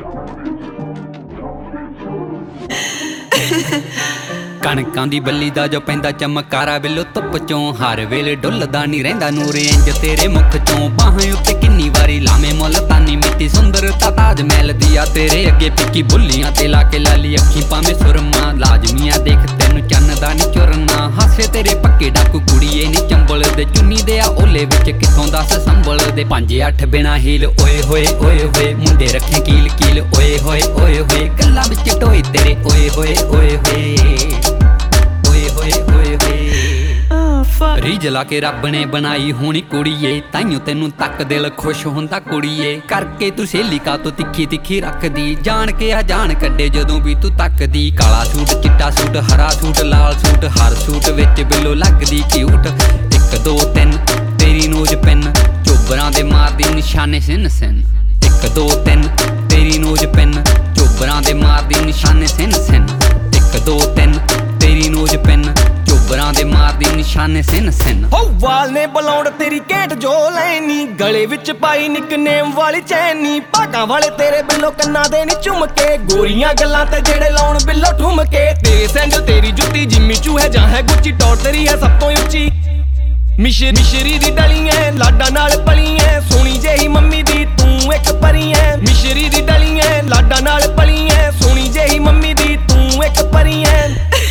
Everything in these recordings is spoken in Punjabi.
ਕਣਕਾਂ ਦੀ ਬੱਲੀ ਦਾ ਜੋ ਪੈਂਦਾ ਚਮਕਾਰਾ ਬਿੱਲੋ ਧੁੱਪ ਚੋਂ ਹਰ ਵੇਲੇ ਡੁੱਲਦਾ ਨਹੀਂ ਰਹਿੰਦਾ ਨੂਰ ਇੰਜ ਤੇਰੇ ਮੁਖ ਚੋਂ ਬਾਹਾਂ ਉੱਤੇ ਕਿੰਨੀ ਵਾਰੀ ਲਾਵੇਂ ਮੁਲਤਾਨੀ ਮਿੱਟੀ ਸੁੰਦਰਤਾ ਤਾਜ ਮਹਿਲ ਦੀ ਆ ਤੇਰੇ ਅੱਗੇ ਫਿੱਕੀ ਬੁੱਲੀਆਂ ਤੇ ਲਾ ਕੇ ਲਾਲੀ ਅੱਖੀ ਭਾਵੇਂ ਸੁਰਮਾ ਲਾਜ਼ਮੀਆਂ ਦੇਖ ਤੈਨੂੰ ਚੰਨ ਦਾ ਨੀ ਚੁਰਨਾ ਹਾਸੇ ਤੇਰੇ ਪੱਕੇ ਡਾਕੂ ਕੁੜੀਏ ਨੀ ਚੰਬਲ ਦੇ ਚੁੰਨੀ ਦੇ ਆ ਓਲੇ ਵਿੱਚ ਕਿੱਥੋਂ ਦੱਸ ਸੰਭਲ ਦੇ 5-8 ਬਿਨਾ ਹੀਲ ਓਏ ਹੋਏ ਓਏ ਹੋਏ ਮੁੰਡੇ ਰੱਖੇ ਕੀਲ ਕੀਲ ਓਏ ਹੋਏ ਓਏ ਹੋਏ ਗੱਲਾਂ ਵਿੱਚ ਟੋਏ ਤੇਰੇ ਓਏ ਹੋਏ ਓਏ ਹੋਏ ਰੀਝ ਲਾ ਕੇ ਰੱਬ ਨੇ ਬਣਾਈ ਹੋਣੀ ਕੁੜੀਏ ਤਾਈਓ ਤੈਨੂੰ ਤੱਕ ਦਿਲ ਖੁਸ਼ ਹੁੰਦਾ ਕੁੜੀਏ ਕਰਕੇ ਤੂੰ ਸਹੇਲੀ ਕਾ ਤੂੰ ਤਿੱਖੀ ਤਿੱਖੀ ਰੱਖਦੀ ਜਾਣ ਕੇ ਆ ਜਾਣ ਕੱਢੇ ਜਦੋਂ ਵੀ ਤੂੰ ਤੱਕਦੀ ਕਾਲਾ ਸੂਟ ਚਿੱਟਾ ਸੂਟ ਹਰਾ ਸੂਟ ਲਾਲ ਸੂਟ ਹਰ ਸੂਟ ਵਿੱਚ ਬਿੱਲੋ ਲੱਗਦੀ ਕਿਊਟ 1 2 3 ਤੇਰੀ ਨੋਜ ਪੈਨ ਚੋਬਰਾਂ ਦੇ ਮਾਰਦੀ ਨਿਸ਼ਾਨੇ ਸਿਨ ਸਿਨ 1 2 3 ਤੇਰੀ ਨੋਜ ਪੈਨ ਚੋਬਰਾਂ ਦੇ ਮਾਰਦੀ ਨਿਸ਼ਾਨੇ ਸਿਨ ਸਿਨ 1 2 3 ਤੇਰੀ ਨੋਜ ਪੈਨ ਚੋਬਰਾਂ ਦੇ ਮਾਰਦੀ ਨਿਸ਼ਾਨੇ ਸਿਨ ਸਿਨ ਹੋ ਵਾਲ ਨੇ ਬਲੌਂਡ ਤੇਰੀ ਘੈਂਟ ਜੋ ਲੈਨੀ ਗਲੇ ਵਿੱਚ ਪਾਈ ਨਿਕਨੇਮ ਵਾਲੀ ਚੈਨੀ ਭਾਗਾਂ ਵਾਲੇ ਤੇਰੇ ਬਿੱਲੋ ਕੰਨਾਂ ਦੇ ਨੀ ਝੁਮਕੇ ਗੋਰੀਆਂ ਗੱਲਾਂ ਤੇ ਜਿਹੜੇ ਲਾਉਣ ਬਿੱਲੋ ਠੁਮਕੇ ਤੇਰੇ ਸੈਂਡਲ ਤੇਰੀ ਜੁੱਤੀ ਜਿੰਮੀ ਚੂ ਹੈ ਜਾਂ ਹੈ ਗੁੱਚੀ ਟੌਰ ਤੇਰੀ ਹੈ ਸਭ ਤੋਂ ਉੱਚੀ ਮਿਸ਼ਰੀ ਦੀ ਡਲੀ ਐ ਲਾਡਾ ਨਾਲ ਪਲੀ ਐ ਸੋਹਣੀ ਜਿਹੀ ਮੰਮੀ ਦੀ ਤੂੰ ਇੱਕ ਪਰੀ ਐ ਮਿਸ਼ਰੀ ਦੀ ਡਲੀ ਐ ਲਾਡਾ ਨਾਲ ਪਲੀ ਐ ਸੋਹਣੀ ਜਿਹੀ ਮੰਮੀ ਦੀ ਤੂੰ ਇੱਕ ਪਰੀ ਐ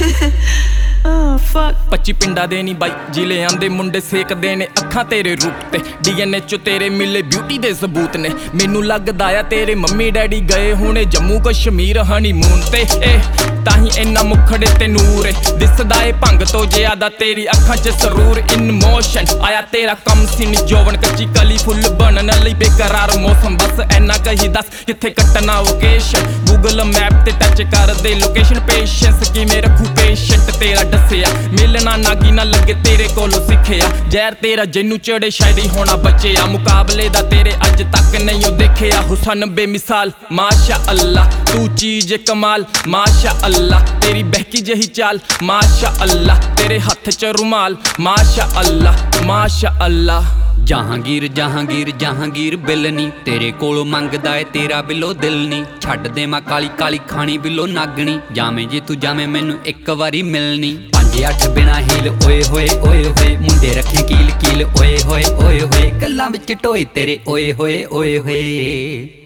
25 ਪਿੰਡਾਂ ਦੇ ਨੀ ਬਾਈ ਜ਼ਿਲ੍ਹਿਆਂ ਦੇ ਮੁੰਡੇ ਸੇਕਦੇ ਨੇ ਅੱਖਾਂ ਤੇਰੇ ਰੂਪ ਤੇ DNA ਚ ਤੇਰੇ ਮਿਲੇ ਬਿਊਟੀ ਦੇ ਸਬੂਤ ਨੇ ਮੈਨੂੰ ਲੱਗਦਾ ਆ ਤੇਰੇ ਮੰਮੀ ਡੈਡੀ ਗਏ ਹੋਣੇ ਜੰਮੂ ਕਸ਼ਮੀਰ ਹਨੀਮੂਨ ਤੇ ਤਾਹੀਂ ਇੰਨਾ ਮੁਖੜੇ ਤੇ ਨੂਰ ਏ ਦਿਸਦਾ ਏ ਭੰਗ ਤੋਂ ਜ਼ਿਆਦਾ ਤੇਰੀ ਅੱਖਾਂ 'ਚ ਸਰੂਰ ਇਨ ਮੋਸ਼ਨ ਆਇਆ ਤੇਰਾ ਕੰਮ ਸੀ ਨੀ ਜੋਵਨ ਕੱਚੀ ਕਲੀ ਫੁੱਲ ਬਣਨ ਲਈ ਬੇਕਰਾਰ ਮੌਸਮ ਬਸ ਐਨਾ ਕਹੀ ਦੱਸ ਕਿੱਥੇ ਕੱਟਣਾ ਲੋਕੇਸ਼ਨ ਗੂਗਲ ਮੈਪ ਤੇ ਟੱਚ ਕਰਦੇ ਲੋਕੇਸ਼ਨ ਪੇਸ਼ੈਂਸ ਕਿਵੇਂ ਰੱਖੂ ਪੇਸ਼ੈਂਟ ਤੇਰਾ ਦੱਸਿਆ ਮਿਲਣਾ ਨਾਗੀ ਨਾ ਲੱਗੇ ਤੇਰੇ ਕੋਲੋਂ ਸਿੱਖਿਆ ਜ਼ਹਿਰ ਤੇਰਾ ਜਿਹਨੂੰ ਚੜੇ ਸ਼ਾਇਦ ਹੀ ਹੋਣਾ ਬਚਿਆ ਮੁਕਾਬਲੇ ਦਾ ਤੇਰੇ ਅੱਜ ਤੱਕ ਨਹੀਂ ਉਹ ਦੇਖਿਆ ਹੁਸਨ ਬੇਮਿਸਾਲ ਮਾਸ਼ਾ ਅੱਲਾ ਤੂੰ ਚੀਜ਼ ਕਮਾਲ ਮਾਸ਼ਾ ਅੱਲਾ ਤੇਰੀ ਬਹਿਕੀ ਜਹੀ ਚਾਲ ਮਾਸ਼ਾ ਅੱਲਾ ਤੇਰੇ ਹੱਥ 'ਚ ਰੁਮਾਲ ਮਾਸ਼ਾ ਅੱਲਾ ਮਾਸ਼ਾ ਅੱਲਾ ਜਹਾਂਗੀਰ ਜਹਾਂਗੀਰ ਜਹਾਂਗੀਰ ਬਿੱਲ ਨੀ ਤੇਰੇ ਕੋਲੋਂ ਮੰਗਦਾ ਏ ਤੇਰਾ ਬਿੱਲੋ ਦਿਲ ਨੀ ਛੱਡ ਦੇ ਮੈਂ ਕਾਲੀ ਕਾਲੀ ਖਾਣੀ ਬਿੱਲੋ ਨਾਗਣੀ ਜਾਵੇਂ ਜੇ ਤੂੰ ਜਾਵੇਂ ਮੈਨੂੰ ਇੱਕ ਵਾਰੀ ਮਿਲਣੀ 5-8 ਬਿਨਾ ਹੀਲ ਓਏ ਹੋਏ ਓਏ ਹੋਏ ਮੁੰਡੇ ਰੱਖੇ ਕੀਲ ਕੀਲ ਓਏ ਹੋਏ ਓਏ ਹੋਏ ਗੱਲਾਂ ਵਿੱਚ ਟੋਏ ਤੇਰੇ ਓਏ ਹੋਏ ਓਏ ਹੋਏ